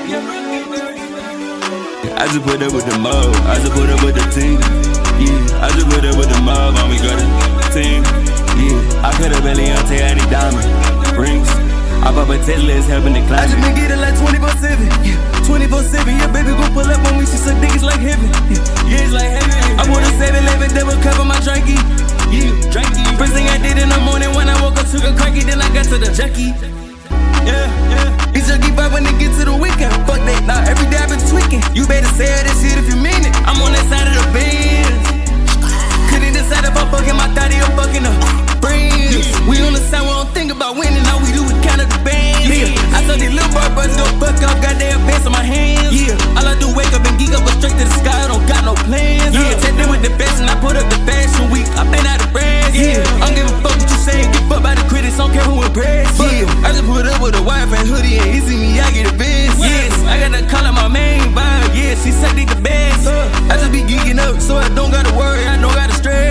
I just put up with the mob, I just put up with the team. Yeah, I just put up with the mob, and we got a team. Yeah, I cut a belly on any diamond rings. I pop a Tesla, it's helping the climb. I just been getting like 24/7, yeah, 24/7. Yeah, baby, gon' pull up on me, she suck dick, it's like heaven. Yeah, it's like heaven. I want a 7-11 double cover my drinky. Yeah, drinky. First thing I did in the morning when I woke up, took a cracky, then I got to the junkie. Yeah, yeah. It's junkie vibe when it get to the weekend. Fuck that, nah, every day I been tweaking. You better say that shit if you mean it. I'm on that side of the Benz. Couldn't decide if I'm fucking my thotty or fucking her friends. We on the side, we don't think about winning. All we do is count up the bands. Yeah, I told these little boy brothers go fuck off, got their pants on my hands. Yeah, all I do wake up and geek up, go straight to the sky. I don't got no plans. Yeah, take them with the fashion, I put up the fashion week. I been out of brands. Yeah, I don't give a fuck what you saying. Get fucked by the critics, don't care who impressed. Yeah, I just put up with a wife and hoodie and easy me, I get a best. Yes, I got to call out my main vibe. Yeah, she said they the best. I just be geeking up, so I don't gotta worry, I don't gotta stress.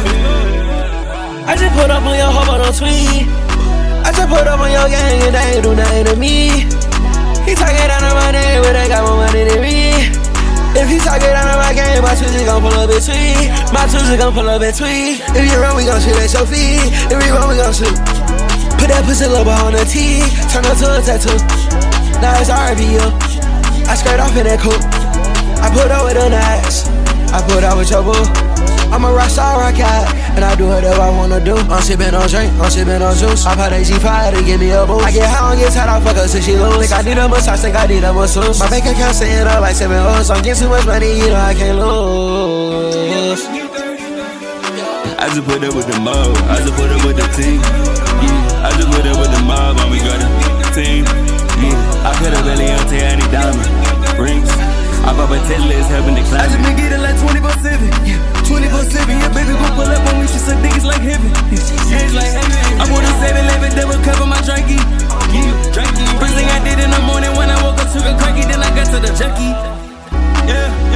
I just put up on your hoe, but don't tweet. I just put up on your gang and they ain't do nothing to me. He talking down on my name, but they got more money than me. If he talking down on my game, my Twizy gon' pull up and tweet. My Twizy gon' pull up and tweet. If you run, we gon' shoot at your feet. If we run, we gon' shoot. Put that pussy lover on the T, turn her to a tattoo. Now it's RVU. I skirt off in that coupe. I put up with a nice. I put out with your boo. I'm a rockstar, rock out, and I do whatever I wanna do. I'm sippin' on drink, I'm sippin' on juice. I put AG5 to give me a boost. I get high, I get tired, I fuck her till she lose. Think I need a massage, think I need a masseuse. My bank account sitting up like 7 O's. I'm getting too much money, you know I can't lose. I just put up with the mob, I just put up with the team. Yeah, I just put up with the mob, and we got a team. Yeah, I cut a belly on any diamond rings. I pop a Tesla, it's helping the climb. I just been getting like 24/7, yeah, 24/7. Yeah, baby, gon' pull up on me, she suck dick, it's like heaven. Yeah, it's like heaven. I want a 7-11 double cover my drinky. Yeah, drinky. First thing I did in the morning when I woke up, took a cracky, then I got to the junkie. Yeah.